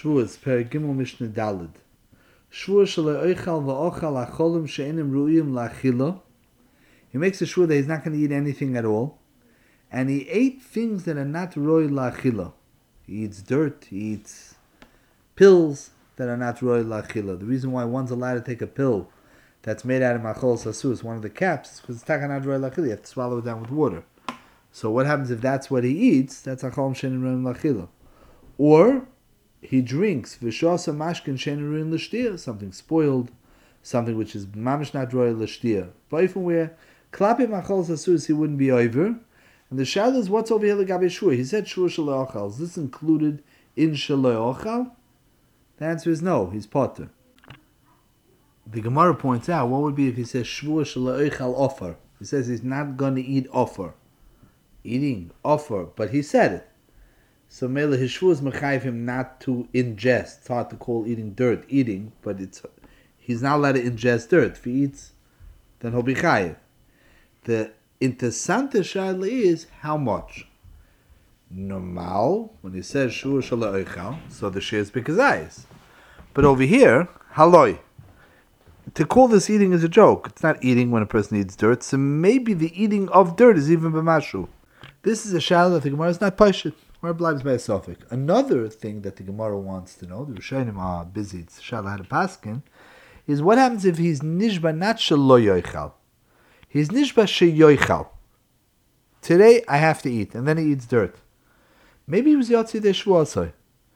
Shavuos, Perek Gimel Mishnah Daled. Shavuos shelo oichal va'ochal acholim she'enim ru'im la'achila. He makes a shvuah that he's not going to eat anything at all. And he ate things that are not roy la'achila. He eats dirt, he eats pills that are not roy la'achila. The reason why one's allowed to take a pill that's made out of machol sasus, one of the caps, is because it's not roy la'achila. You have to swallow it down with water. So what happens if that's what he eats? That's acholim she'enim ru'im la'achila. Or he drinks v'shasa mashkin she'enim ru'im l'shtia, something spoiled, something which is mamish not roy l'shtia. But even where klapi machol sasus, he wouldn't be over. And the shadow is what's over here l'gabe shua. He said shua shelo ochal. Is this included in shelo ochal? The answer is no. He's potter. The Gemara points out what would be if he says shua shelo ochal offer. He says he's not going to eat offer, eating offer, but he said it. So mele his shua is mechayiv him not to ingest. It's hard to call eating dirt eating, but he's not allowed to ingest dirt. If he eats, then he'll be chayiv. The interessante shaila is how much. Normal, when he says shua shelo oichal, so the share is bikazayis. But over here, haloi. To call this eating is a joke. It's not eating when a person eats dirt, so maybe the eating of dirt is even b'mashu. This is a shaila that the Gemara is not pashit. Gemara blives by a suffix. Another thing that the Gemara wants to know, the Rishonim are busy, it's shaila had a paskin, is what happens if he's nishba not shelo yoichal. He's nishba sheyoichal. Today I have to eat, and then he eats dirt. Maybe he was yotzi de shvuasai.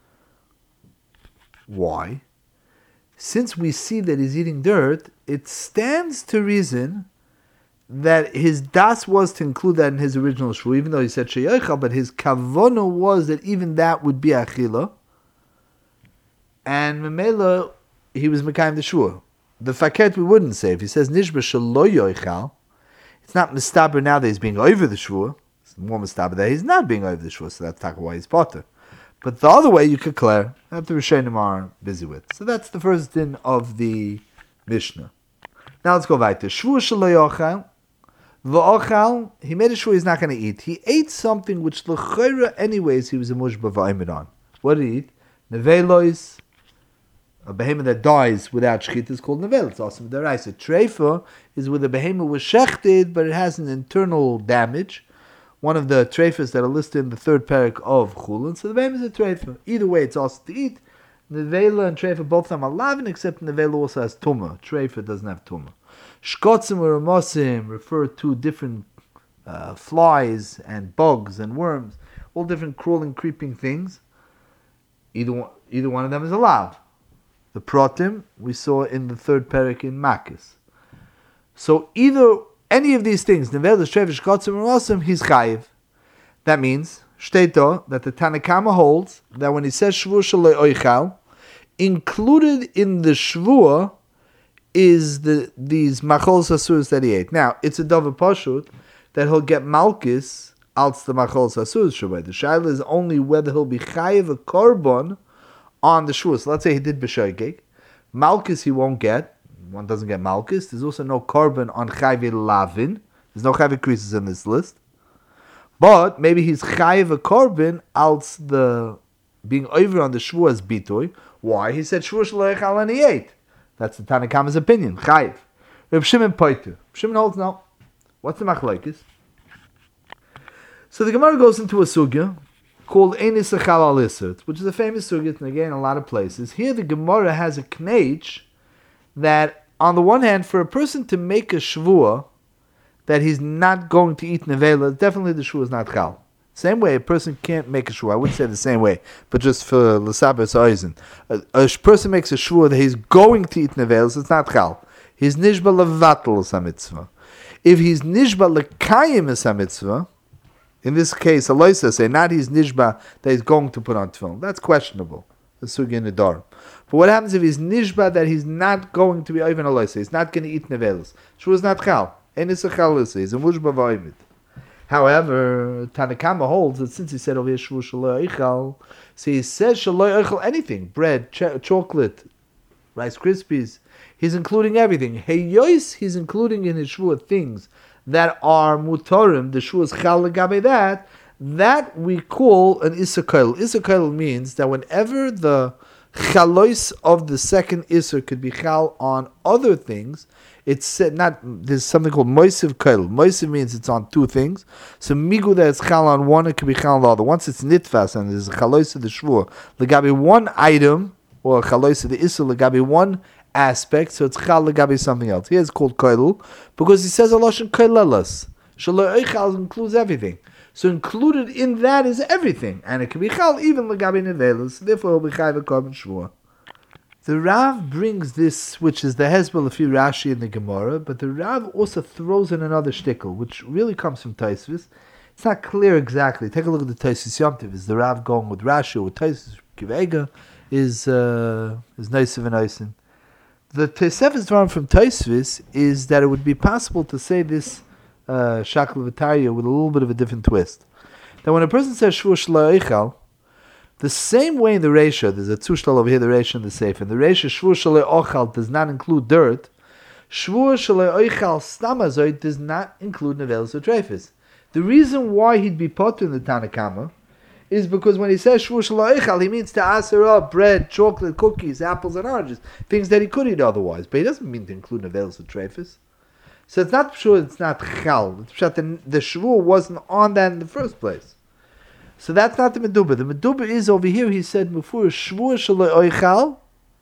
Why? Since we see that he's eating dirt, it stands to reason that his das was to include that in his original shvu, even though he said sheyoichal, but his kavono was that even that would be achila, and memela he was mekayim the shvu. The faket we wouldn't say if he says nishba shelo yoichal. It's not mistaber now that he's being over the shvua. It's more mistaber that he's not being over the shvua, so that's why he's potter. But the other way you could clear, that the Rishonim are busy with. So that's the first din of the Mishnah. Now let's go weiter. Shvua shelo yochal, v'ochal, he made a shvua he's not going to eat. He ate something which l'chayra anyways he was a mushba v'aymed on. What did he eat? Nevelois. A behemoth that dies without shechita is called nevel. It's also deraisa. Treifa is where the behemoth was shechted, but it has an internal damage. One of the treifas that are listed in the third parak of Chulin. So the behemoth is a treifa. Either way, it's also to eat. Nevela and treifa, both of them are lavin, except nevela also has tumah. Treifa doesn't have tumah. Shkotzim or ramosim refer to different flies and bugs and worms, all different crawling, creeping things. Either one of them is allowed. The protim we saw in the third parak in Makis. So either any of these things, nevelas, trevish, kotzim, or awesome, he's chayiv. That means shteito that the Tanakama holds that when he says shvua shelo oichal, included in the shvua is these machol sasuras that he ate. Now it's a davar pashut that he'll get malchus als the machol sasuras shvua. The shaila is only whether he'll be chayiv a korban on the shvua. So let's say he did b'shoigeg. Malchus he won't get. One doesn't get malchus. There's also no korban on chayve lavin. There's no chayve creases in this list. But maybe he's chayve a korban als the being over on the shvua as bitoy. Why? He said shvua shelo yochal and he ate. That's the Tanakama's opinion. Chayv. Reb Shimon poiter. Shimon holds no. What's the machlokes? So the Gemara goes into a sugya called Einis Echal Al Isert, which is a famous sugya, and again in a lot of places. Here the Gemara has a knech that, on the one hand, for a person to make a shvua that he's not going to eat nevela, definitely the shvua is not chal. Same way, a person can't make a shvua. I wouldn't say the same way, but just for l'sabes oizen. A person makes a shvua that he's going to eat nevela, so it's not chal. He's nishba levatel as a mitzvah. If he's nishba lekayim as a mitzvah, in this case, Aloisa say not he's nishba that he's going to put on tefillin. That's questionable. The sugi in the door. But what happens if he's nishba that he's not going to be even Aloisa? He's not going to eat nevelas. Shvu is not chal. Enis a chal lisa. He's a mushba v'oivit. However, Tanakama holds that since he said over here shvu shelo yochal, so he says shelo yochal anything, bread, chocolate, Rice Krispies. He's including everything. Heyois, he's including in his shvua things that are mutorim, the shvu is chal legabe that we call an isakail. Isakail means that whenever the chalois of the second Isser could be chal on other things. It's said not. There's something called moisiv kail. Moisiv means it's on two things. So migu that it's chal on one, it could be chal on the other. Once it's nitfas and there's a chalois of the shvur, legabi one item or chalois of the Isser legabi one aspect, so it's chal legabi something else. Here it's called kail because he says a lashon kailelas. Shaloi eichal includes everything. So included in that is everything, and it can be chal even legabi nevelas. Therefore, it will be chayv a korban shvur. The Rav brings this, which is the Hezbollah of Rashi in the Gemara, but the Rav also throws in another shtickle, which really comes from Tosfos. It's not clear exactly. Take a look at the Tosfos Yom Tov. Is the Rav going with Rashi or with Tosfos Kivega? Is Nosev and Oisin? The Tosefes Dvarim from Tosfos is that it would be possible to say this Shakal V'Tarya with a little bit of a different twist. That when a person says Shvur Shlo Eichal, the same way in the Reisha, there's a Tzushlal over here, the Reisha and the Sefer. In the Reisha, Shvur Shlo Ochal does not include dirt. Shvur Shlo Eichal Stamazoid does not include Nevelis or Trefis. The reason why he'd be put in the Tanakama is because when he says Shvur Shlo Eichal, he means to aser up bread, chocolate, cookies, apples, and oranges, things that he could eat otherwise. But he doesn't mean to include Nevelis or Trefis. So it's not sure it's not Chal. It's sure the Shvur wasn't on that in the first place. So that's not the Meduba. The Meduba is over here, he said before, Shvur Shelo Oichal,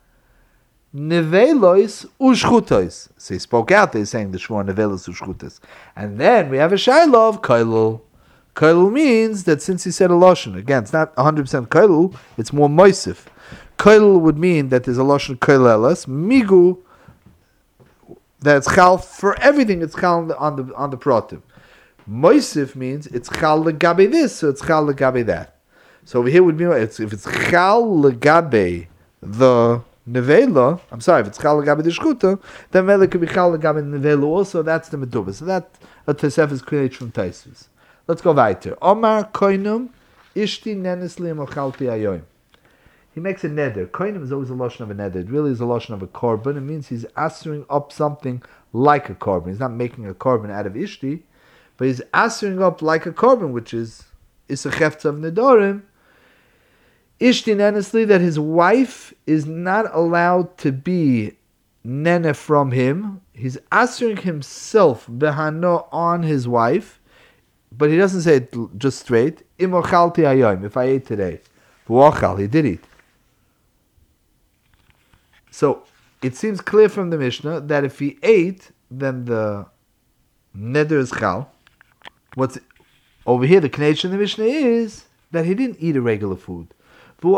Nevelois Ushchutois. So he spoke out there saying the Shvur Nevelois Ushchutois. And then we have a Shaila of Kailul. Kailul means that since he said a Lashon, again, it's not 100% Kailul, it's more Moisif. Kailul would mean that there's a Lashon Kailelas, Migu, that's Chal for everything, it's Chal on the Pratim. Moisif means it's chal legabe this, so it's chal legabe that. So over here would be if it's chal legabe the nevela. I'm sorry, if it's chal legabe the shkuta, then mele could be chal legabe the nevela also. That's the meduba. So that a tesef is created from Tosfos. Let's go weiter. Omar koinum ishti nenes li mochalti ayoim. He makes a neder. Koinum is always a lotion of a neder. It really is a lotion of a korban. It means he's answering up something like a korban. He's not making a korban out of ishti. But he's answering up like a korban, which is a chefetz of nedarim. Ishtin honestly that his wife is not allowed to be nene from him. He's answering himself behano on his wife, but he doesn't say it just straight. Imochalti hayom, if I ate today, v'ochal, he did eat. So it seems clear from the Mishnah that if he ate, then the neder is chal. What's over here, the connection in the Mishnah is that he didn't eat a regular food. Is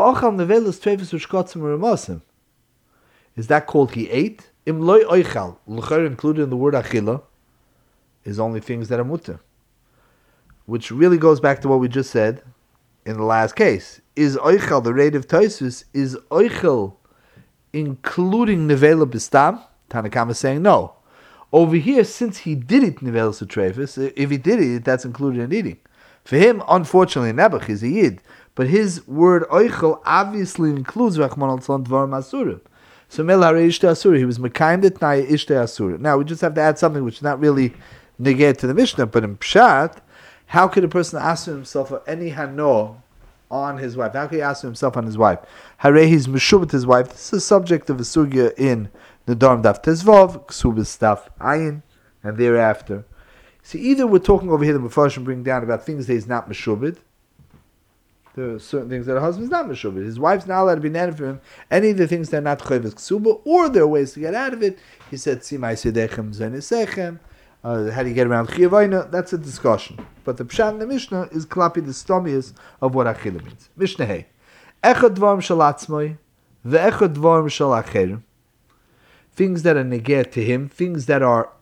that called he ate? Included in the word achila is only things that are mutter. Which really goes back to what we just said in the last case. Is oichal, the rate of Tosfos, is oichal including nevela bistam? Tanakama is saying no. Over here, since he did eat nevelas utrefis, if he did eat, that's included in eating. For him, unfortunately, Nebuch is a yid, but his word oichel obviously includes Rachman al-Tzon dvarim asurim. So mel harei ishte asura, he was mekayim the tnai ishte asura. Now we just have to add something which is not really negate to the Mishnah, but in Pshat, how could a person ask himself for any hano on his wife? How could he ask himself on his wife? Harei he's meshubet his wife. This is the subject of a sugya in the Nedarim Daf Tezvav, Ksubis Daf Ayin, and thereafter. See, either we're talking over here, the Mefarshim bring down about things that he's not meshubed. There are certain things that a husband's not meshubed. His wife's not allowed to be nanny for him. Any of the things that are not chayvus ksuba, or there are ways to get out of it. He said, "Simai sedechem zenesechem." How do you get around chiyavayna? That's a discussion. But the pshat in the Mishnah is klapi the stomius of what achila means. Mishnah hey, echad dvarim shalatzmoi, ve'echad dvarim shalacherim. Things that are neged to him, things that are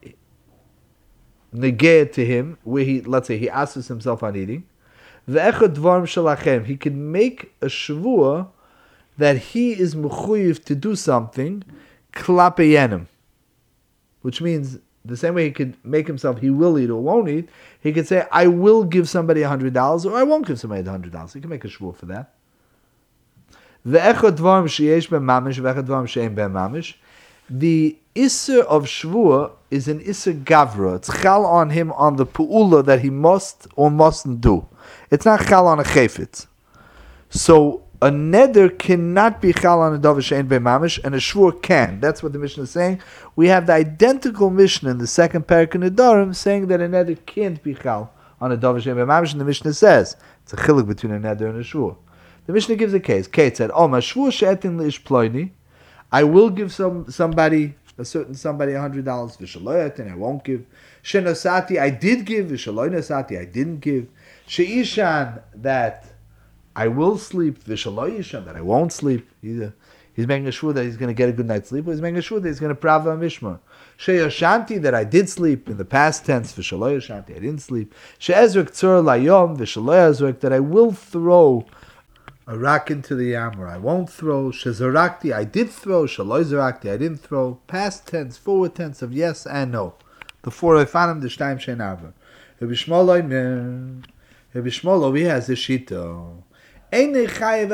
neged to him, where he, let's say, he asks himself on eating. Ve'echad dvarim shalachem. He can make a shavua that he is mechuyev to do something klape yenim, which means the same way he could make himself he will eat or won't eat. He could say, I will give somebody $100 or I won't give somebody $100. He can make a shvur for that. Ve'echad dvarim sheyesh ben mamish, ve'echad dvarim she'en ben mamish. The Isser of Shvur is an Isser Gavra. It's chal on him on the Pu'ula that he must or mustn't do. It's not chal on a Chayfetz. So A neder cannot be chal on a davar she'ein be'mamish, and a shvur can. That's what the Mishnah is saying. We have the identical Mishnah in the second parak in Nedarim saying that a neder can't be chal on a davar she'ein be'mamish, and the Mishnah says it's a chiluk between a neder and a shvur. The Mishnah gives a case. Kate said, "Oh, my shvur she'etin leish ploini. I will give somebody $100. V'shaloyatin, I won't give. Shenosati, I did give. V'shaloynosati, I didn't give. Sheishan, that I will sleep. V'shaloyishan, that I won't sleep. He's making a shvur that he's going to get a good night's sleep, or he's making a shvur that he's going to prava mishmar. Sheyoshanti, that I did sleep in the past tense. V'shaloyoshanti, I didn't sleep. She'ezrek tzor layom. V'shaloyazrek, that I will throw a rock into the yam, or I won't throw. Shezarakti, I did throw. Shaloi zarakti, I didn't throw. Past tense, forward tense of yes and no. The four Ifanim, the Shtaim Shein Arba. Rabbi Shmuel, he has a shita. The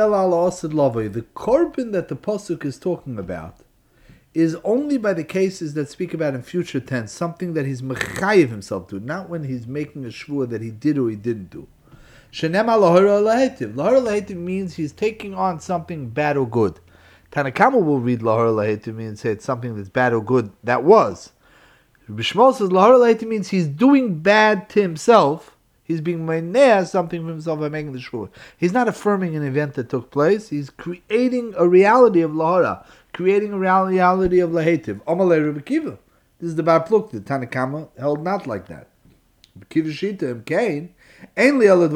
korban that the pasuk is talking about is only by the cases that speak about in future tense, something that he's mechayiv himself to, not when he's making a shvur that he did or he didn't do. Shenema lahora lahetiv. Lahora lahetiv means he's taking on something bad or good. Tanakama will read lahora lahetiv and say it's something that's bad or good that was. Rabbi Shmuel says lahora lahetiv means he's doing bad to himself. He's being meineh something for himself by making the shvur. He's not affirming an event that took place. He's creating a reality of lahora, creating a reality of lahetiv. Amalei Rabbi Kiva. This is the Bar Plukta. Tanakama held not like that. Rabbi Kiva Shita Imkain. If you tell me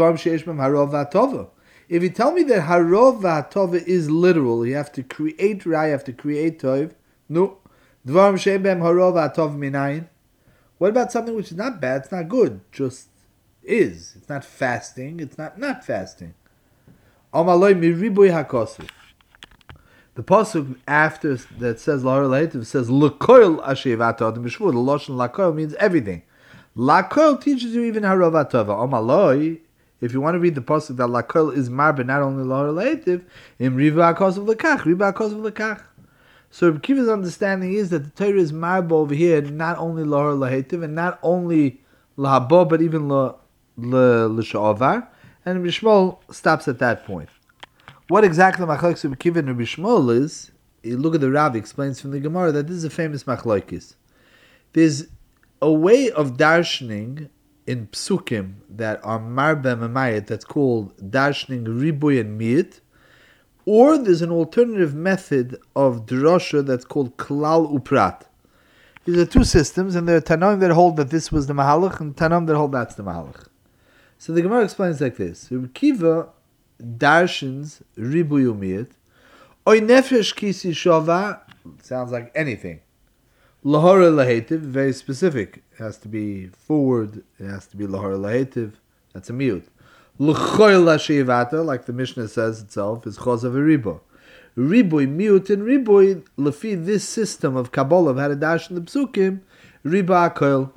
that harov v'hatova is literal, you have to create ra, you have to create tov. No. What about something which is not bad, it's not good, just is. It's not fasting, it's not fasting. The pasuk after that says lahar lahetiv says l'koil asher v'hatov b'shvur. The lashon l'koil means everything. Lakol teaches you even harav tova. Omaloi, if you want to read the pasuk that lakol is marba, not only lahar lahetiv, im riva akos of lekach. So Rabbi Kiva's understanding is that the Torah is marba over here, not only lahar lahetiv and not only lahabo, but even l'shavar. And Rabbi Shmuel stops at that point. What exactly machlokes Rabbi Kiva and Rabbi Shmuel is? You look at the Rav explains from the Gemara that this is a famous machlokes. There's a way of darshaning in psukim that are marba mamayit that's called darshaning riboy and miyit, or there's an alternative method of drosha that's called klal uprat. These are two systems, and there are tanoim that hold that this was the mahalach, and tanoim that hold that's the mahalach. So the Gemara explains like this: Rabbi Kiva darshans riboy umiyit, oy nefesh kisi shova, sounds like anything. Lahara lahetiv, very specific. It has to be forward. It has to be lahara lahetiv. That's a miut. L'choil lashivata, like the Mishnah says itself, is chozav ribo. Riboy miut and riboy lefi this system of Kabbalah of how to dash in the psukim. Riba akoil.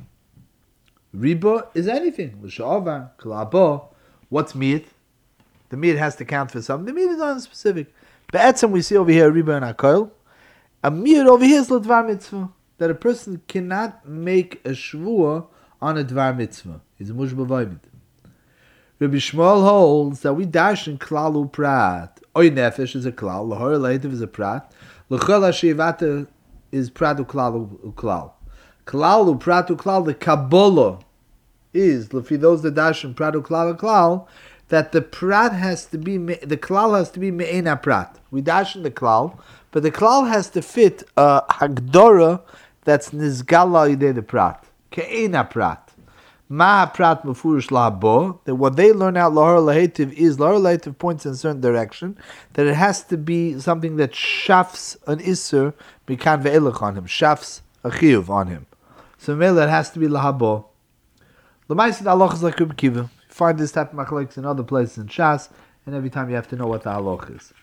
Riba is anything. L'shava klabo. What's miut? The miut has to count for something. The miut is not specific. Be'etzem we see over here riba and akoil. A miut over here is l'dvar mitzvah. That a person cannot make a shvua on a dvar mitzvah. He's a mushba vayvid. Rabbi Shmuel holds that we dash in klal uprat. Oy nefesh is a klal. Lahor lahetiv is a prat. L'chol hashivata is prat uklal uklal. Klal uprat uklal. The Kabbalah is lefi those that dash in prat uklal uklal, that the prat has to be the klal has to be me'ena prat. We dash in the klal, but the klal has to fit a hagdora that's nizgala idei the prat. Ke'ena prat. Ma prat mufurish labo. That what they learn out lahar lahetiv is lahar lahetiv points in a certain direction. That it has to be something that shafs an isser mikan ve'elach on him. Shafs a chiyuv on him. So mele it has to be lahabo. L'maisid halach is like Rabbi Kiva. You find this type of machlokes in other places in Shas, and every time you have to know what the halach is.